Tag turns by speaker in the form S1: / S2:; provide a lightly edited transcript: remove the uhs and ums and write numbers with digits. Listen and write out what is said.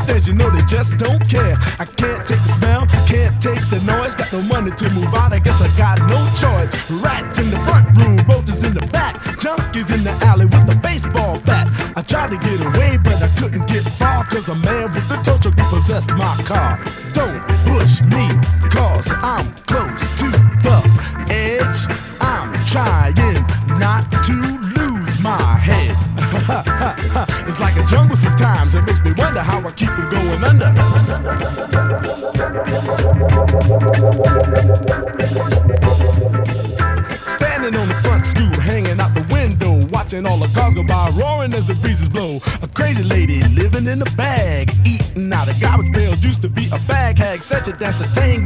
S1: gangsters, you know they just don't care. I can't take the smell, can't take the noise. Got the money to move out, I guess I got no choice. Rats in the front room, roaches in the back, junkies in the alley with the baseball bat. I tried to get away, but I couldn't get far, cause a man with a tow truck repossessed my car. Don't push me, cause I'm close to the edge. I'm trying not to lose my head. It's like a jungle sometimes, it makes me wonder how I keep from going under. Standing on the front stoop, hanging out the window, watching all the cars go by, roaring as the breezes blow. A crazy lady living in a bag, eating out of garbage pails, used to be a fag hag, such a dance to tango.